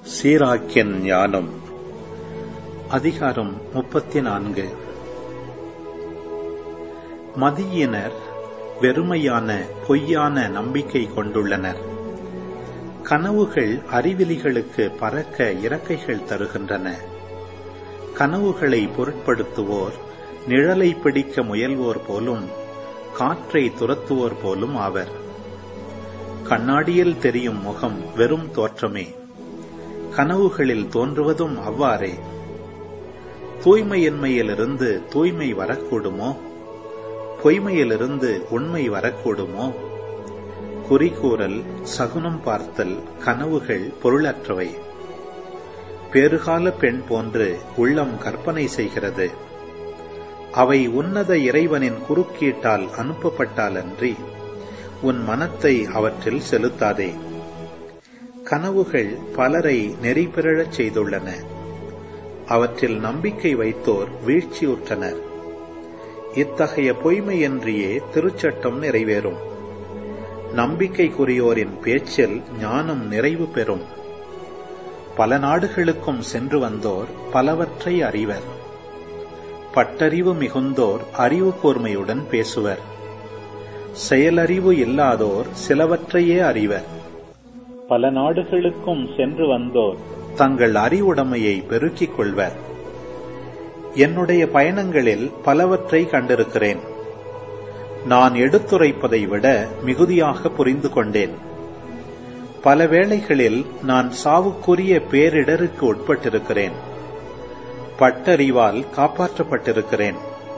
சீராக்கியன் ஞானம். அதிகாரம் 34. மதியினர் வெறுமையான பொய்யான நம்பிக்கை கொண்டுள்ளனர். கனவுகள் அறிவிலிகளுக்கு பறக்க இறக்கைகள் தருகின்றன. கனவுகளை பொருட்படுத்துவோர் நிழலை பிடிக்க முயல்வோர் போலும் காற்றை துரத்துவோர் போலும் ஆவர். கண்ணாடியில் தெரியும் முகம் வெறும் தோற்றமே, கனவுகளில் தோன்றுவதும் அவ்வாறே. தூய்மையின்மையிலிருந்து தூய்மை வரக்கூடுமோ? பொய்மையிலிருந்து உண்மை வரக்கூடுமோ? குறிக்கூறல், சகுனம் பார்த்தல், கனவுகள் பொருளற்றவை. பேறுகால பெண் போன்று உள்ளம் கற்பனை செய்கிறது. அவை உன்னத இறைவனின் குறுக்கீட்டால் அனுப்பப்பட்டாலன்றி உன் மனத்தை அவற்றில் செலுத்தாதே. கனவுகள் பலரை நெறிபிறழச் செய்துள்ளன. அவற்றில் நம்பிக்கை வைத்தோர் வீழ்ச்சியுற்றனர். இத்தகைய பொய்மையின்றியே திருச்சட்டம் நிறைவேறும். நம்பிக்கைக்குரியோரின் பேச்சில் ஞானம் நிறைவு பெறும். பல நாடுகளுக்கும் சென்று வந்தோர் பலவற்றை அறிவர். பட்டறிவு மிகுந்தோர் அறிவு கூர்மையுடன் பேசுவர். செயலறிவு இல்லாதோர் சிலவற்றையே அறிவர். பல நாடுகளுக்கும் சென்று வந்தோர் தங்கள் அறிவுடைமையை பெருக்கிக் கொள்வர். என்னுடைய பயணங்களில் பலவற்றை கண்டிருக்கிறேன். நான் எடுத்துரைப்பதை விட மிகுதியாக புரிந்து கொண்டேன். பல வேளைகளில் நான் சாவுக்குரிய பேரிடருக்கு உட்பட்டிருக்கிறேன். பட்டறிவால் காப்பாற்றப்பட்டிருக்கிறேன்.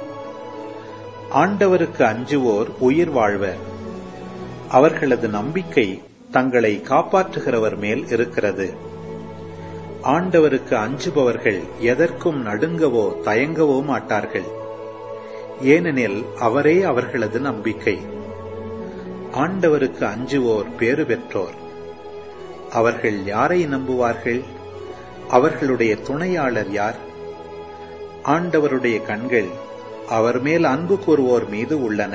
ஆண்டவருக்கு அஞ்சுவோர் உயிர் வாழ்வர். அவர்களது நம்பிக்கை தங்களை காப்பாற்றுகிறவர் மேல் இருக்கிறது. ஆண்டவருக்கு அஞ்சுபவர்கள் எதற்கும் நடுங்கவோ தயங்கவோ மாட்டார்கள். ஏனெனில் அவரே அவர்களது நம்பிக்கை. ஆண்டவருக்கு அஞ்சுவோர் பேறு பெற்றோர். அவர்கள் யாரை நம்புவார்கள்? அவர்களுடைய துணையாளர் யார்? ஆண்டவருடைய கண்கள் அவர் மேல் அன்பு கூறுவோர் மீது உள்ளன.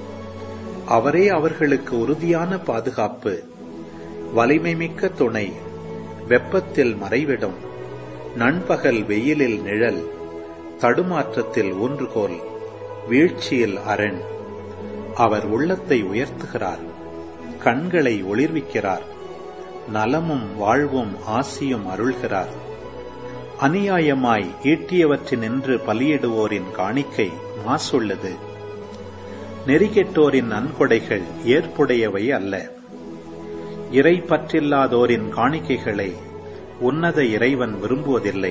அவரே அவர்களுக்கு உறுதியான பாதுகாப்பு, வலிமைமிக்க துணை, வெப்பத்தில் மறைவிடம், நண்பகல் வெயிலில் நிழல், தடுமாற்றத்தில் ஊன்றுகோல், வீழ்ச்சியில் அரண். அவர் உள்ளத்தை உயர்த்துகிறார், கண்களை ஒளிர்விக்கிறார், நலமும் வாழ்வும் ஆசியும் அருள்கிறார். அநியாயமாய் ஈட்டியவற்றினின்று பலியிடுவோரின் காணிக்கை மாசுள்ளது. நெறிகெட்டோரின் நன்கொடைகள் ஏற்புடையவை அல்ல. இறை பற்றில்லாதோரின் காணிக்கைகளை உன்னத இறைவன் விரும்புவதில்லை.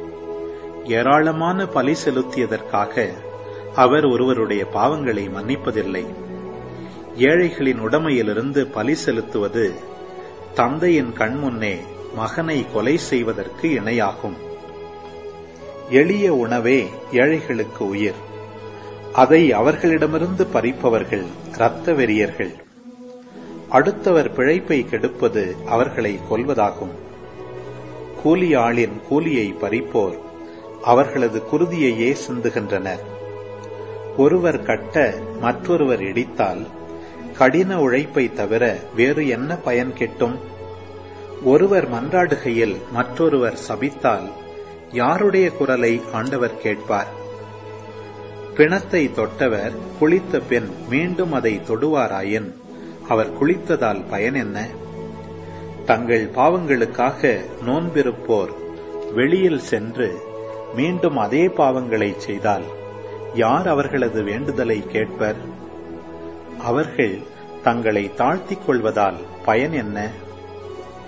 ஏராளமான பலி செலுத்தியதற்காக அவர் ஒருவருடைய பாவங்களை மன்னிப்பதில்லை. ஏழைகளின் உடைமையிலிருந்து பலி செலுத்துவது தந்தையின் கண்முன்னே மகனை கொலை செய்வதற்கு இணையாகும். எளிய உணவே ஏழைகளுக்கு உயிர். அதை அவர்களிடமிருந்து பறிப்பவர்கள் இரத்த வெறியர்கள். அடுத்தவர் பிழைப்பை கெடுப்பது அவர்களை கொல்வதாகும். கூலி ஆளின் கூலியை பறிப்போர் அவர்களது குருதியையே சிந்துகின்றனர். ஒருவர் கட்ட மற்றொருவர் இடித்தால் கடின உழைப்பை தவிர வேறு என்ன பயன் கிட்டும்? ஒருவர் மன்றாடுகையில் மற்றொருவர் சபித்தால் யாருடைய குரலை ஆண்டவர் கேட்பார்? பிணத்தை தொட்டவர் குளித்த பின் மீண்டும் அதை தொடுவாராயின் அவர் குளித்ததால் பயன் என்ன? தங்கள் பாவங்களுக்காக நோன்பிருப்போர் வெளியில் சென்று மீண்டும் அதே பாவங்களை செய்தால் யார் அவர்களது வேண்டுதலை கேட்பர்? அவர்கள் தங்களை தாழ்த்திக் கொள்வதால் பயன் என்ன?